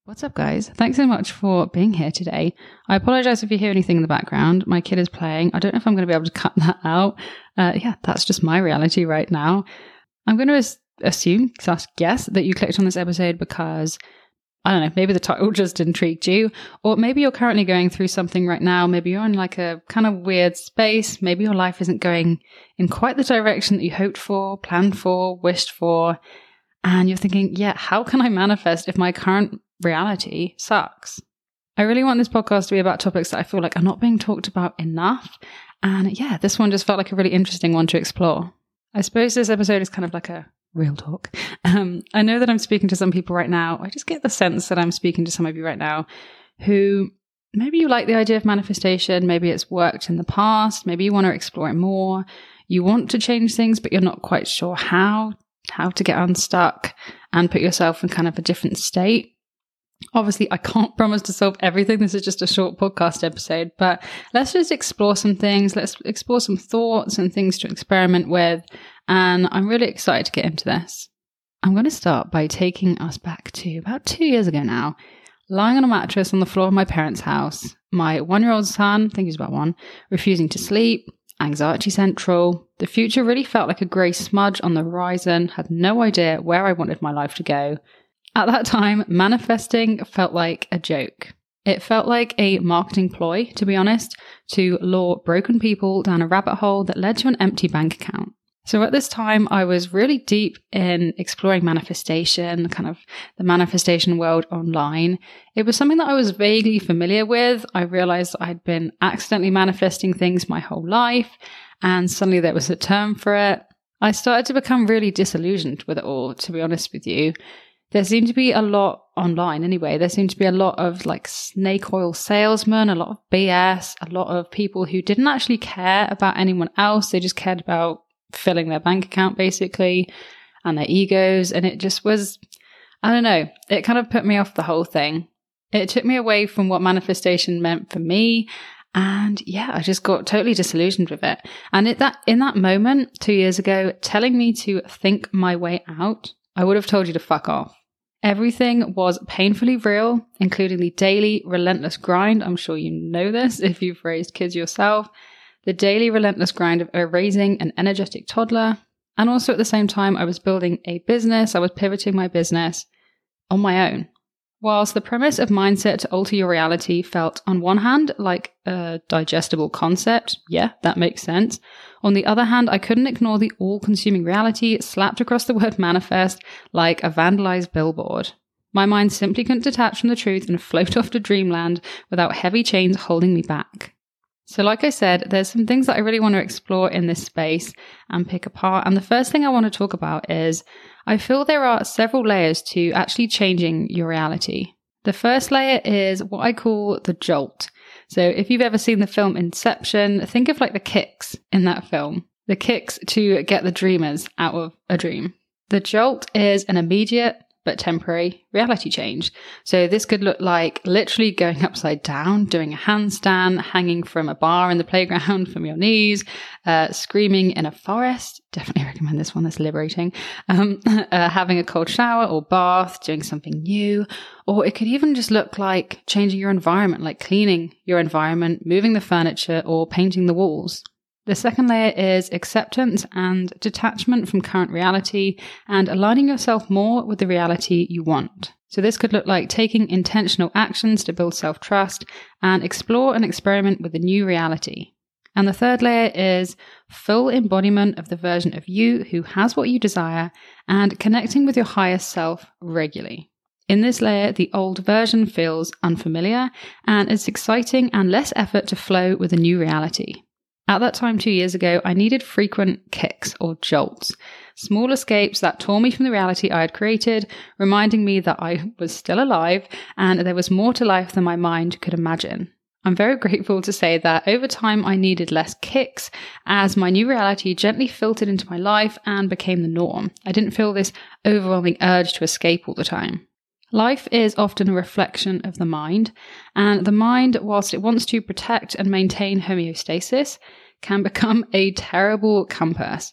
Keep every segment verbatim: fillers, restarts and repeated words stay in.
What's up, guys? Thanks so much for being here today. I apologize if you hear anything in the background. My kid is playing. I don't know if I'm going to be able to cut that out. Uh, yeah, that's just my reality right now. I'm going to as- assume, slash guess, that you clicked on this episode because, I don't know, maybe the title just intrigued you, or maybe you're currently going through something right now. Maybe you're in like a kind of weird space. Maybe your life isn't going in quite the direction that you hoped for, planned for, wished for. And you're thinking, yeah, how can I manifest if my current reality sucks? I really want this podcast to be about topics that I feel like are not being talked about enough. And yeah, this one just felt like a really interesting one to explore. I suppose this episode is kind of like a real talk. Um, I know that I'm speaking to some people right now. I just get the sense that I'm speaking to some of you right now who maybe you like the idea of manifestation. Maybe it's worked in the past. Maybe you want to explore it more. You want to change things, but you're not quite sure how. how to get unstuck and put yourself in kind of a different state. Obviously, I can't promise to solve everything. This is just a short podcast episode, but let's just explore some things. Let's explore some thoughts and things to experiment with. And I'm really excited to get into this. I'm going to start by taking us back to about two years ago now, lying on a mattress on the floor of my parents' house. My one-year-old son, I think he's about one, refusing to sleep. Anxiety central. The future really felt like a grey smudge on the horizon, had no idea where I wanted my life to go. At that time, manifesting felt like a joke. It felt like a marketing ploy, to be honest, to lure broken people down a rabbit hole that led to an empty bank account. So at this time, I was really deep in exploring manifestation, kind of the manifestation world online. It was something that I was vaguely familiar with. I realized I'd been accidentally manifesting things my whole life, and suddenly there was a term for it. I started to become really disillusioned with it all, to be honest with you. There seemed to be a lot online anyway. There seemed to be a lot of like snake oil salesmen, a lot of B S, a lot of people who didn't actually care about anyone else. They just cared about filling their bank account basically and their egos. And it just was, I don't know, it kind of put me off the whole thing. It took me away from what manifestation meant for me. And yeah, I just got totally disillusioned with it. And it, that in that moment, two years ago, telling me to think my way out, I would have told you to fuck off. Everything was painfully real, including the daily relentless grind. I'm sure you know this if you've raised kids yourself. The daily relentless grind of raising an energetic toddler. And also at the same time, I was building a business. I was pivoting my business on my own. Whilst the premise of mindset to alter your reality felt on one hand like a digestible concept, yeah, that makes sense. On the other hand, I couldn't ignore the all-consuming reality slapped across the word manifest like a vandalized billboard. My mind simply couldn't detach from the truth and float off to dreamland without heavy chains holding me back. So like I said, there's some things that I really want to explore in this space and pick apart. And the first thing I want to talk about is I feel there are several layers to actually changing your reality. The first layer is what I call the jolt. So if you've ever seen the film Inception, think of like the kicks in that film, the kicks to get the dreamers out of a dream. The jolt is an immediate but temporary reality change. So this could look like literally going upside down, doing a handstand, hanging from a bar in the playground from your knees, uh, screaming in a forest. Definitely recommend this one, that's liberating. Um, uh, having a cold shower or bath, doing something new. Or it could even just look like changing your environment, like cleaning your environment, moving the furniture, or painting the walls. The second layer is acceptance and detachment from current reality and aligning yourself more with the reality you want. So this could look like taking intentional actions to build self-trust and explore and experiment with the new reality. And the third layer is full embodiment of the version of you who has what you desire and connecting with your highest self regularly. In this layer, the old version feels unfamiliar and it's exciting and less effort to flow with a new reality. At that time, two years ago, I needed frequent kicks or jolts, small escapes that tore me from the reality I had created, reminding me that I was still alive and there was more to life than my mind could imagine. I'm very grateful to say that over time I needed less kicks as my new reality gently filtered into my life and became the norm. I didn't feel this overwhelming urge to escape all the time. Life is often a reflection of the mind, and the mind, whilst it wants to protect and maintain homeostasis, can become a terrible compass.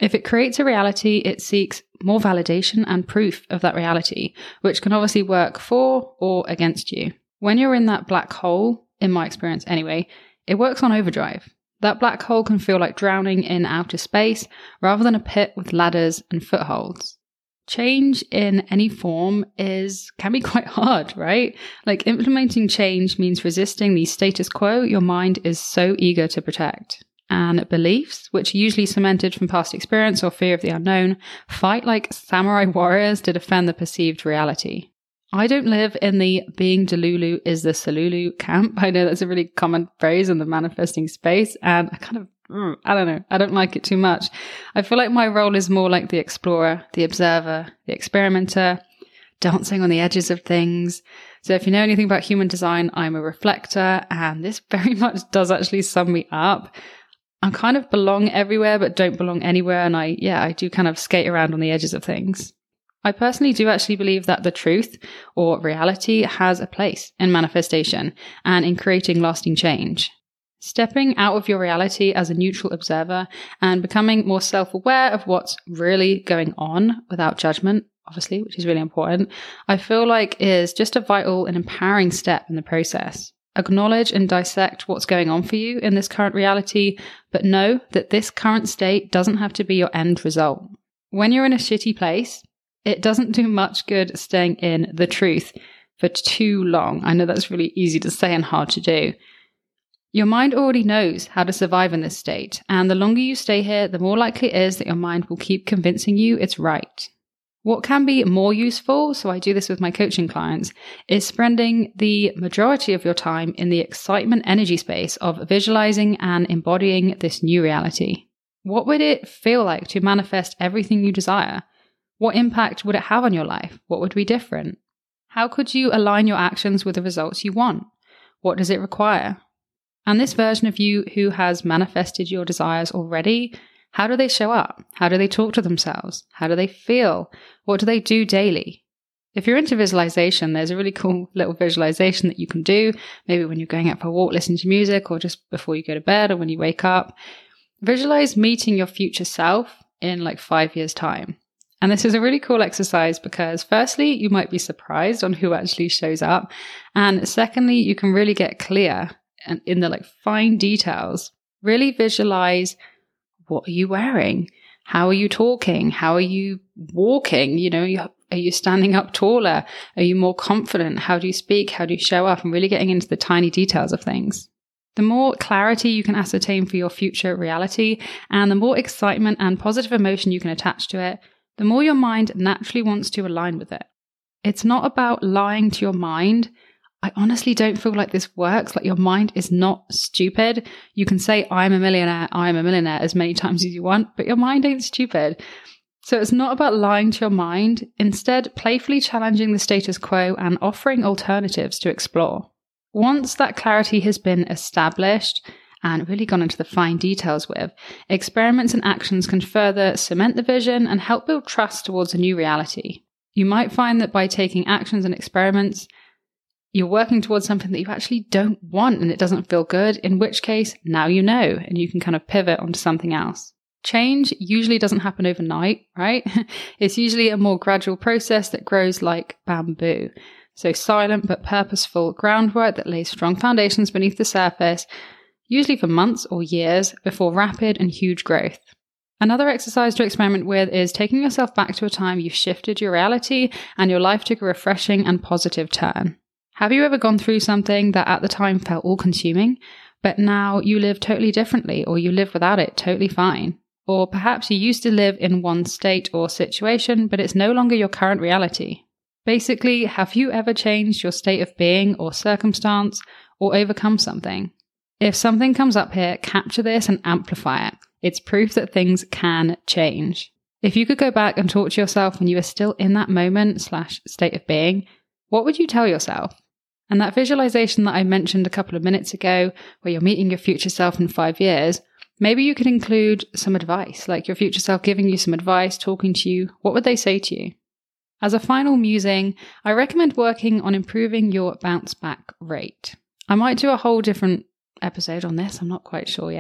If it creates a reality, it seeks more validation and proof of that reality, which can obviously work for or against you. When you're in that black hole, in my experience anyway, it works on overdrive. That black hole can feel like drowning in outer space rather than a pit with ladders and footholds. Change in any form is can be quite hard, right? Like implementing change means resisting the status quo your mind is so eager to protect. And beliefs, which are usually cemented from past experience or fear of the unknown, fight like samurai warriors to defend the perceived reality. I don't live in the being Delulu is the Salulu camp. I know that's a really common phrase in the manifesting space, and I kind of, I don't know, I don't like it too much. I feel like my role is more like the explorer, the observer, the experimenter, dancing on the edges of things. So if you know anything about human design, I'm a reflector, and this very much does actually sum me up. I kind of belong everywhere, but don't belong anywhere. And I, yeah, I do kind of skate around on the edges of things. I personally do actually believe that the truth or reality has a place in manifestation and in creating lasting change. Stepping out of your reality as a neutral observer and becoming more self-aware of what's really going on without judgment, obviously, which is really important, I feel like is just a vital and empowering step in the process. Acknowledge and dissect what's going on for you in this current reality, but know that this current state doesn't have to be your end result. When you're in a shitty place, it doesn't do much good staying in the truth for too long. I know that's really easy to say and hard to do. Your mind already knows how to survive in this state, and the longer you stay here, the more likely it is that your mind will keep convincing you it's right. What can be more useful, so I do this with my coaching clients, is spending the majority of your time in the excitement energy space of visualizing and embodying this new reality. What would it feel like to manifest everything you desire? What impact would it have on your life? What would be different? How could you align your actions with the results you want? What does it require? And this version of you who has manifested your desires already, how do they show up? How do they talk to themselves? How do they feel? What do they do daily? If you're into visualization, there's a really cool little visualization that you can do, maybe when you're going out for a walk, listening to music, or just before you go to bed or when you wake up. Visualize meeting your future self in like five years' time. And this is a really cool exercise because firstly, you might be surprised on who actually shows up. And secondly, you can really get clear and in the like fine details. Really visualize, what are you wearing? How are you talking? How are you walking? You know, are you standing up taller? Are you more confident? How do you speak? How do you show up? And really getting into the tiny details of things. The more clarity you can ascertain for your future reality and the more excitement and positive emotion you can attach to it, the more your mind naturally wants to align with it. It's not about lying to your mind. I honestly don't feel like this works. Like your mind is not stupid. You can say, I'm a millionaire, I'm a millionaire as many times as you want, but your mind ain't stupid. So it's not about lying to your mind. Instead, playfully challenging the status quo and offering alternatives to explore. Once that clarity has been established, and really gone into the fine details with, experiments and actions can further cement the vision and help build trust towards a new reality. You might find that by taking actions and experiments, you're working towards something that you actually don't want and it doesn't feel good, in which case, now you know, and you can kind of pivot onto something else. Change usually doesn't happen overnight, right? It's usually a more gradual process that grows like bamboo. So silent but purposeful groundwork that lays strong foundations beneath the surface, usually for months or years, before rapid and huge growth. Another exercise to experiment with is taking yourself back to a time you've shifted your reality and your life took a refreshing and positive turn. Have you ever gone through something that at the time felt all-consuming, but now you live totally differently, or you live without it totally fine? Or perhaps you used to live in one state or situation, but it's no longer your current reality. Basically, have you ever changed your state of being or circumstance, or overcome something? If something comes up here, capture this and amplify it. It's proof that things can change. If you could go back and talk to yourself when you were still in that moment slash state of being, what would you tell yourself? And that visualization that I mentioned a couple of minutes ago, where you're meeting your future self in five years, maybe you could include some advice, like your future self giving you some advice, talking to you. What would they say to you? As a final musing, I recommend working on improving your bounce back rate. I might do a whole different episode on this, I'm not quite sure yet.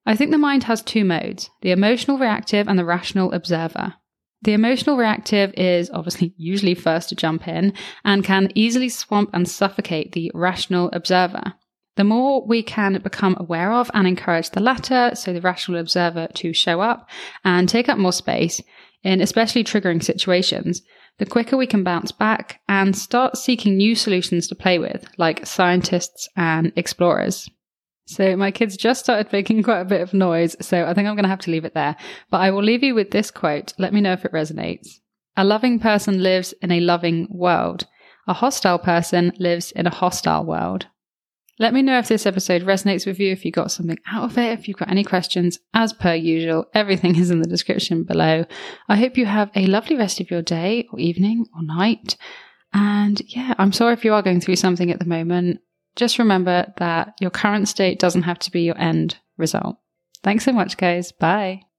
I think the mind has two modes, the emotional reactive and the rational observer. The emotional reactive is obviously usually first to jump in and can easily swamp and suffocate the rational observer. The more we can become aware of and encourage the latter, so the rational observer to show up and take up more space in especially triggering situations, the quicker we can bounce back and start seeking new solutions to play with, like scientists and explorers. So my kids just started making quite a bit of noise, so I think I'm going to have to leave it there. But I will leave you with this quote. Let me know if it resonates. A loving person lives in a loving world. A hostile person lives in a hostile world. Let me know if this episode resonates with you, if you got something out of it, if you've got any questions. As per usual, everything is in the description below. I hope you have a lovely rest of your day or evening or night. And yeah, I'm sorry if you are going through something at the moment. Just remember that your current state doesn't have to be your end result. Thanks so much, guys. Bye.